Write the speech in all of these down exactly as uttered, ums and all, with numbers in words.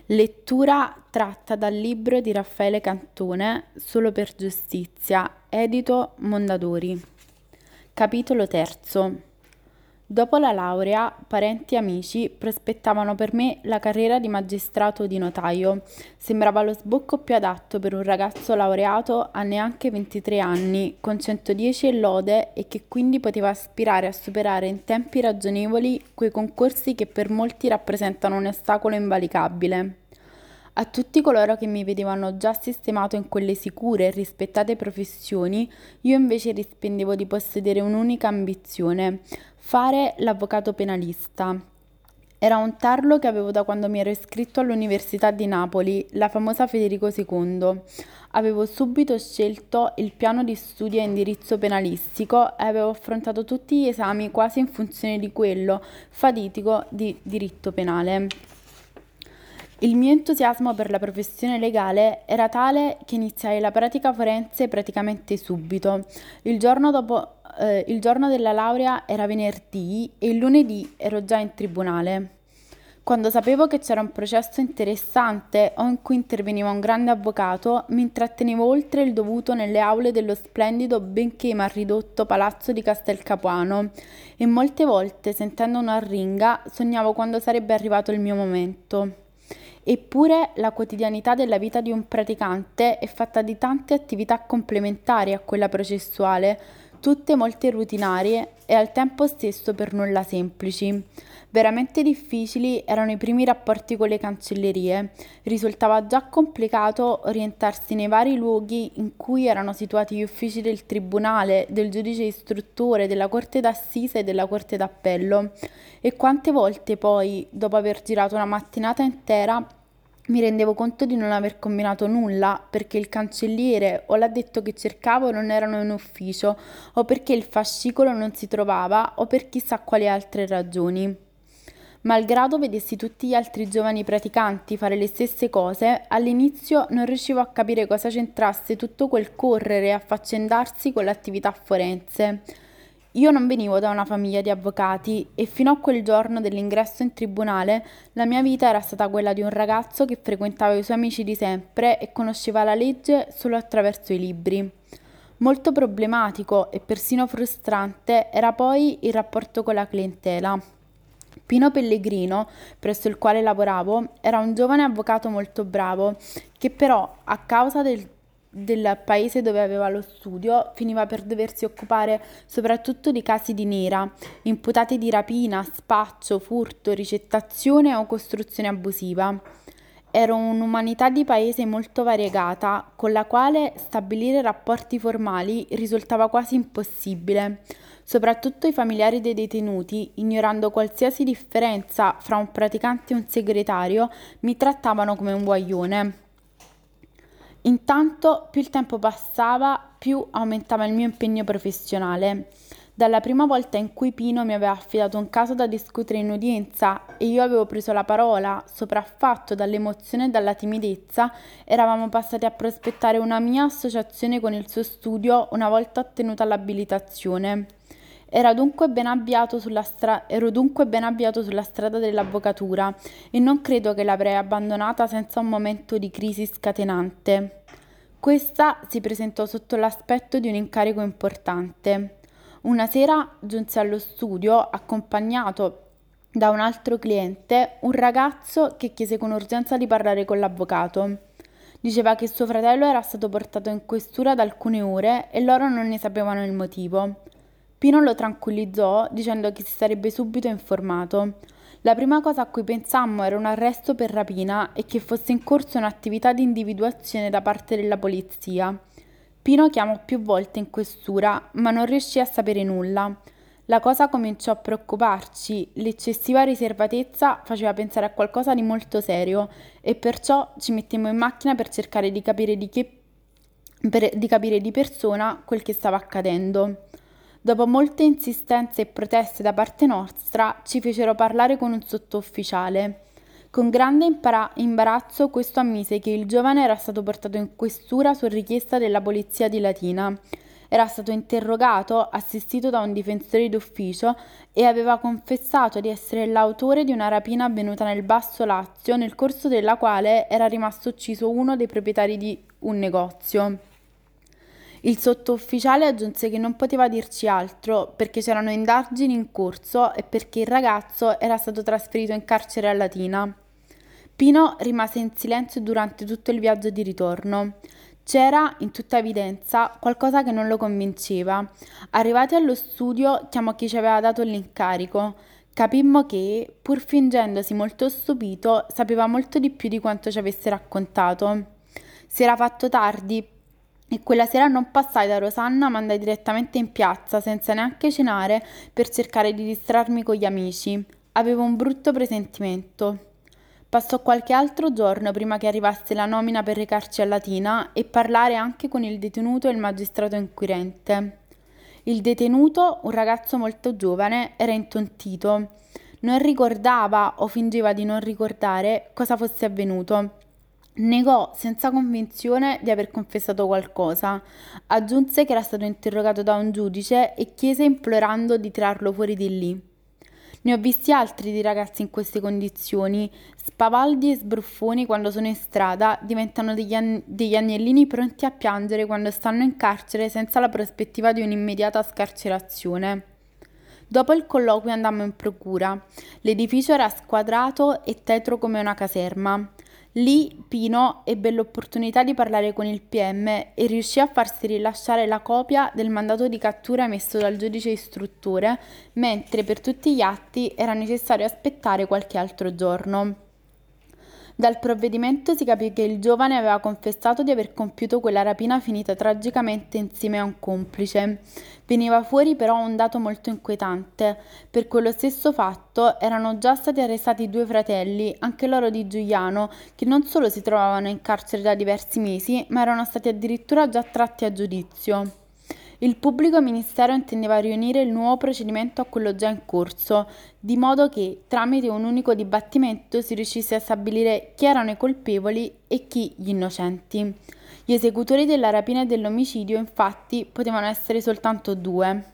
Lettura tratta dal libro di Raffaele Cantone, Solo per giustizia, edito Mondadori. Capitolo terzo. Dopo la laurea, parenti e amici prospettavano per me la carriera di magistrato o di notaio. Sembrava lo sbocco più adatto per un ragazzo laureato a neanche ventitré anni, con centodieci e lode, e che quindi poteva aspirare a superare in tempi ragionevoli quei concorsi che per molti rappresentano un ostacolo invalicabile. A tutti coloro che mi vedevano già sistemato in quelle sicure e rispettate professioni, io invece rispondevo di possedere un'unica ambizione: fare l'avvocato penalista. Era un tarlo che avevo da quando mi ero iscritto all'Università di Napoli, la famosa Federico secondo. Avevo subito scelto il piano di studio a indirizzo penalistico e avevo affrontato tutti gli esami quasi in funzione di quello fatidico di diritto penale. Il mio entusiasmo per la professione legale era tale che iniziai la pratica forense praticamente subito. Il giorno dopo, eh, il giorno della laurea era venerdì e il lunedì ero già in tribunale. Quando sapevo che c'era un processo interessante o in cui interveniva un grande avvocato, mi intrattenevo oltre il dovuto nelle aule dello splendido benché mal ridotto palazzo di Castel Capuano e molte volte, sentendo un'arringa, sognavo quando sarebbe arrivato il mio momento. Eppure la quotidianità della vita di un praticante è fatta di tante attività complementari a quella processuale, tutte molto rutinarie e al tempo stesso per nulla semplici. Veramente difficili erano i primi rapporti con le cancellerie. Risultava già complicato orientarsi nei vari luoghi in cui erano situati gli uffici del tribunale, del giudice istruttore, della corte d'assise e della corte d'appello. E quante volte poi, dopo aver girato una mattinata intera, mi rendevo conto di non aver combinato nulla perché il cancelliere o l'addetto che cercavo non erano in ufficio o perché il fascicolo non si trovava o per chissà quali altre ragioni. Malgrado vedessi tutti gli altri giovani praticanti fare le stesse cose, all'inizio non riuscivo a capire cosa c'entrasse tutto quel correre e affaccendarsi con l'attività forense. Io non venivo da una famiglia di avvocati e fino a quel giorno dell'ingresso in tribunale la mia vita era stata quella di un ragazzo che frequentava i suoi amici di sempre e conosceva la legge solo attraverso i libri. Molto problematico e persino frustrante era poi il rapporto con la clientela. Pino Pellegrino, presso il quale lavoravo, era un giovane avvocato molto bravo, che però, a causa del, del paese dove aveva lo studio, finiva per doversi occupare soprattutto di casi di nera, imputati di rapina, spaccio, furto, ricettazione o costruzione abusiva. Era un'umanità di paese molto variegata, con la quale stabilire rapporti formali risultava quasi impossibile. Soprattutto i familiari dei detenuti, ignorando qualsiasi differenza fra un praticante e un segretario, mi trattavano come un guaglione. Intanto, più il tempo passava, più aumentava il mio impegno professionale. Dalla prima volta in cui Pino mi aveva affidato un caso da discutere in udienza e io avevo preso la parola, sopraffatto dall'emozione e dalla timidezza, eravamo passati a prospettare una mia associazione con il suo studio una volta ottenuta l'abilitazione. Era dunque ben avviato sulla stra- ero dunque ben avviato sulla strada dell'avvocatura e non credo che l'avrei abbandonata senza un momento di crisi scatenante. Questa si presentò sotto l'aspetto di un incarico importante. Una sera giunse allo studio, accompagnato da un altro cliente, un ragazzo che chiese con urgenza di parlare con l'avvocato. Diceva che suo fratello era stato portato in questura da alcune ore e loro non ne sapevano il motivo. Pino lo tranquillizzò dicendo che si sarebbe subito informato. La prima cosa a cui pensammo era un arresto per rapina e che fosse in corso un'attività di individuazione da parte della polizia. Pino chiamò più volte in questura, ma non riuscì a sapere nulla. La cosa cominciò a preoccuparci, l'eccessiva riservatezza faceva pensare a qualcosa di molto serio e perciò ci mettemmo in macchina per cercare di capire di che per, di capire di persona quel che stava accadendo. Dopo molte insistenze e proteste da parte nostra, ci fecero parlare con un sottufficiale. Con grande impara- imbarazzo questo ammise che il giovane era stato portato in questura su richiesta della polizia di Latina. Era stato interrogato, assistito da un difensore d'ufficio e aveva confessato di essere l'autore di una rapina avvenuta nel Basso Lazio, nel corso della quale era rimasto ucciso uno dei proprietari di un negozio. Il sottufficiale aggiunse che non poteva dirci altro perché c'erano indagini in corso e perché il ragazzo era stato trasferito in carcere a Latina. Pino rimase in silenzio durante tutto il viaggio di ritorno. C'era, in tutta evidenza, qualcosa che non lo convinceva. Arrivati allo studio, chiamò chi ci aveva dato l'incarico. Capimmo che, pur fingendosi molto stupito, sapeva molto di più di quanto ci avesse raccontato. Si era fatto tardi e quella sera non passai da Rosanna, ma andai direttamente in piazza, senza neanche cenare, per cercare di distrarmi con gli amici. Avevo un brutto presentimento. Passò qualche altro giorno prima che arrivasse la nomina per recarci a Latina e parlare anche con il detenuto e il magistrato inquirente. Il detenuto, un ragazzo molto giovane, era intontito. Non ricordava o fingeva di non ricordare cosa fosse avvenuto. Negò senza convinzione di aver confessato qualcosa. Aggiunse che era stato interrogato da un giudice e chiese implorando di trarlo fuori di lì. Ne ho visti altri di ragazzi in queste condizioni. Spavaldi e sbruffoni quando sono in strada diventano degli, an- degli agnellini pronti a piangere quando stanno in carcere senza la prospettiva di un'immediata scarcerazione. Dopo il colloquio andammo in procura. L'edificio era squadrato e tetro come una caserma. Lì Pino ebbe l'opportunità di parlare con il P M e riuscì a farsi rilasciare la copia del mandato di cattura emesso dal giudice istruttore, mentre per tutti gli atti era necessario aspettare qualche altro giorno. Dal provvedimento si capì che il giovane aveva confessato di aver compiuto quella rapina finita tragicamente insieme a un complice. Veniva fuori però un dato molto inquietante. Per quello stesso fatto erano già stati arrestati due fratelli, anche loro di Giuliano, che non solo si trovavano in carcere da diversi mesi, ma erano stati addirittura già tratti a giudizio. Il pubblico ministero intendeva riunire il nuovo procedimento a quello già in corso, di modo che, tramite un unico dibattimento, si riuscisse a stabilire chi erano i colpevoli e chi gli innocenti. Gli esecutori della rapina e dell'omicidio, infatti, potevano essere soltanto due.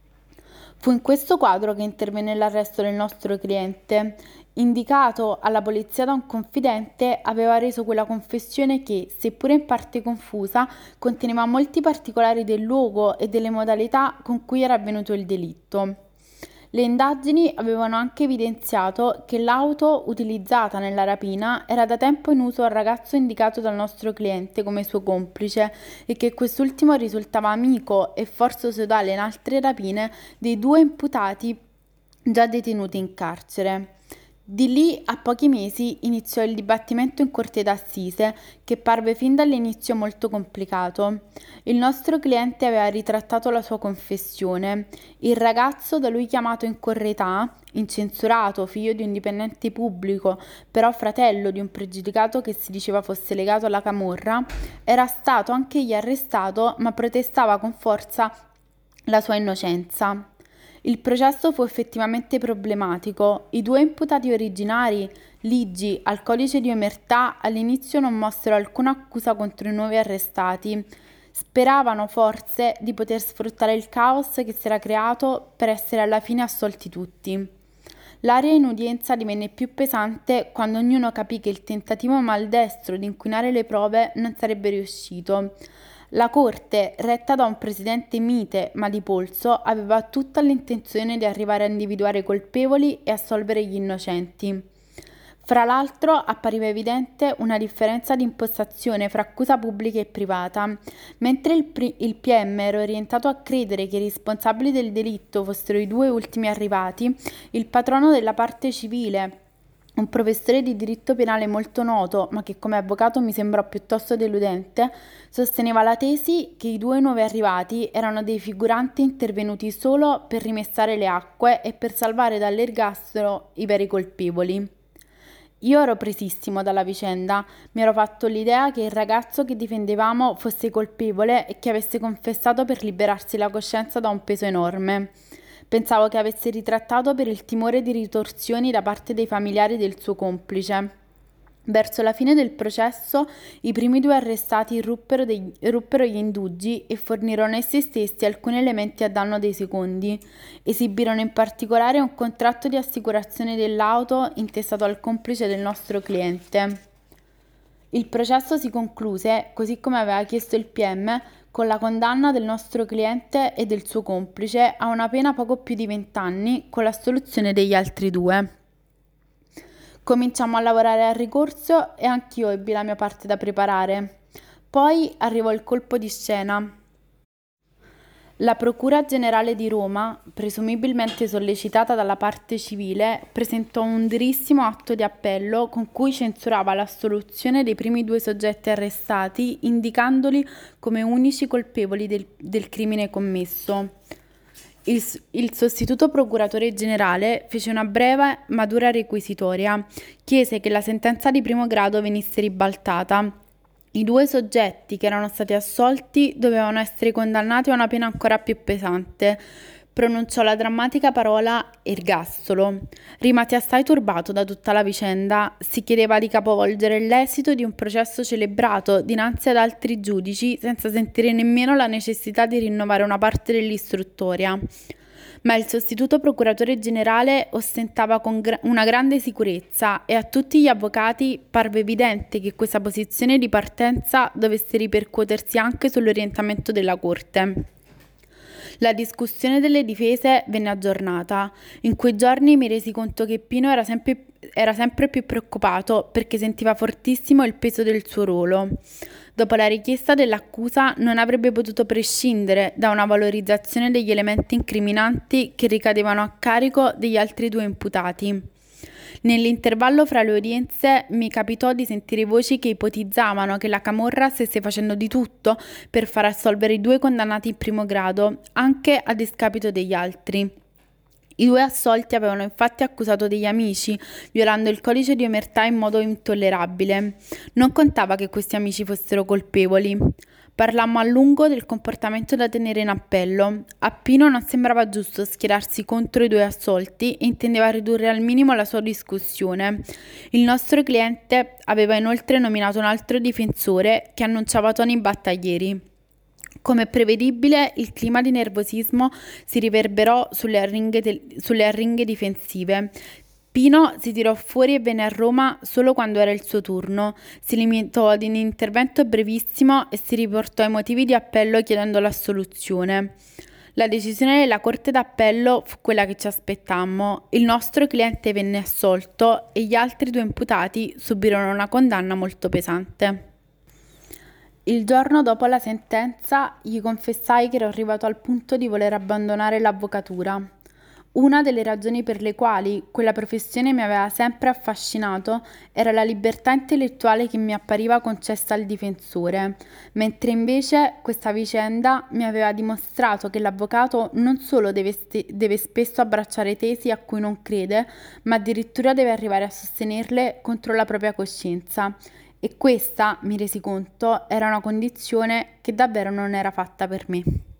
Fu in questo quadro che intervenne l'arresto del nostro cliente. Indicato alla polizia da un confidente, aveva reso quella confessione che, seppure in parte confusa, conteneva molti particolari del luogo e delle modalità con cui era avvenuto il delitto. Le indagini avevano anche evidenziato che l'auto utilizzata nella rapina era da tempo in uso al ragazzo indicato dal nostro cliente come suo complice e che quest'ultimo risultava amico e forse sodale in altre rapine dei due imputati già detenuti in carcere. Di lì a pochi mesi iniziò il dibattimento in corte d'assise, che parve fin dall'inizio molto complicato. Il nostro cliente aveva ritrattato la sua confessione. Il ragazzo, da lui chiamato in correità, incensurato, figlio di un dipendente pubblico, però fratello di un pregiudicato che si diceva fosse legato alla camorra, era stato anch'egli arrestato, ma protestava con forza la sua innocenza. Il processo fu effettivamente problematico. I due imputati originari, ligi al codice di omertà, all'inizio non mossero alcuna accusa contro i nuovi arrestati. Speravano forse di poter sfruttare il caos che si era creato per essere alla fine assolti tutti. L'aria in udienza divenne più pesante quando ognuno capì che il tentativo maldestro di inquinare le prove non sarebbe riuscito. La corte, retta da un presidente mite ma di polso, aveva tutta l'intenzione di arrivare a individuare i colpevoli e assolvere gli innocenti. Fra l'altro appariva evidente una differenza di impostazione fra accusa pubblica e privata. Mentre il, pri- il P M era orientato a credere che i responsabili del delitto fossero i due ultimi arrivati, il patrono della parte civile, un professore di diritto penale molto noto, ma che come avvocato mi sembrò piuttosto deludente, sosteneva la tesi che i due nuovi arrivati erano dei figuranti intervenuti solo per rimessare le acque e per salvare dall'ergastolo i veri colpevoli. Io ero presissimo dalla vicenda, mi ero fatto l'idea che il ragazzo che difendevamo fosse colpevole e che avesse confessato per liberarsi la coscienza da un peso enorme. Pensavo che avesse ritrattato per il timore di ritorsioni da parte dei familiari del suo complice. Verso la fine del processo, i primi due arrestati ruppero, degli- ruppero gli indugi e fornirono essi stessi alcuni elementi a danno dei secondi. Esibirono in particolare un contratto di assicurazione dell'auto intestato al complice del nostro cliente. Il processo si concluse, così come aveva chiesto il P M, con la condanna del nostro cliente e del suo complice a una pena poco più di vent'anni, con l'assoluzione degli altri due. Cominciammo a lavorare al ricorso e anch'io ebbi la mia parte da preparare. Poi arrivò il colpo di scena. La Procura Generale di Roma, presumibilmente sollecitata dalla parte civile, presentò un durissimo atto di appello con cui censurava l'assoluzione dei primi due soggetti arrestati, indicandoli come unici colpevoli del, del crimine commesso. Il, il sostituto procuratore generale fece una breve ma dura requisitoria, chiese che la sentenza di primo grado venisse ribaltata. I due soggetti che erano stati assolti dovevano essere condannati a una pena ancora più pesante. Pronunciò la drammatica parola ergastolo. Rimase assai turbato da tutta la vicenda. Si chiedeva di capovolgere l'esito di un processo celebrato dinanzi ad altri giudici senza sentire nemmeno la necessità di rinnovare una parte dell'istruttoria. Ma il sostituto procuratore generale ostentava con gra- una grande sicurezza e a tutti gli avvocati parve evidente che questa posizione di partenza dovesse ripercuotersi anche sull'orientamento della Corte. La discussione delle difese venne aggiornata. In quei giorni mi resi conto che Pino era sempre, era sempre più preoccupato perché sentiva fortissimo il peso del suo ruolo. Dopo la richiesta dell'accusa non avrebbe potuto prescindere da una valorizzazione degli elementi incriminanti che ricadevano a carico degli altri due imputati. Nell'intervallo fra le udienze mi capitò di sentire voci che ipotizzavano che la camorra stesse facendo di tutto per far assolvere i due condannati in primo grado, anche a discapito degli altri. I due assolti avevano infatti accusato degli amici, violando il codice di omertà in modo intollerabile. Non contava che questi amici fossero colpevoli. Parlammo a lungo del comportamento da tenere in appello. A Pino non sembrava giusto schierarsi contro i due assolti e intendeva ridurre al minimo la sua discussione. Il nostro cliente aveva inoltre nominato un altro difensore che annunciava toni battaglieri. Come prevedibile, il clima di nervosismo si riverberò sulle arringhe, te- sulle arringhe difensive. Pino si tirò fuori e venne a Roma solo quando era il suo turno. Si limitò ad un intervento brevissimo e si riportò ai motivi di appello chiedendo l'assoluzione. La decisione della Corte d'Appello fu quella che ci aspettammo. Il nostro cliente venne assolto e gli altri due imputati subirono una condanna molto pesante. Il giorno dopo la sentenza gli confessai che ero arrivato al punto di voler abbandonare l'avvocatura. Una delle ragioni per le quali quella professione mi aveva sempre affascinato era la libertà intellettuale che mi appariva concessa al difensore, mentre invece questa vicenda mi aveva dimostrato che l'avvocato non solo deve, st- deve spesso abbracciare tesi a cui non crede, ma addirittura deve arrivare a sostenerle contro la propria coscienza. E questa, mi resi conto, era una condizione che davvero non era fatta per me.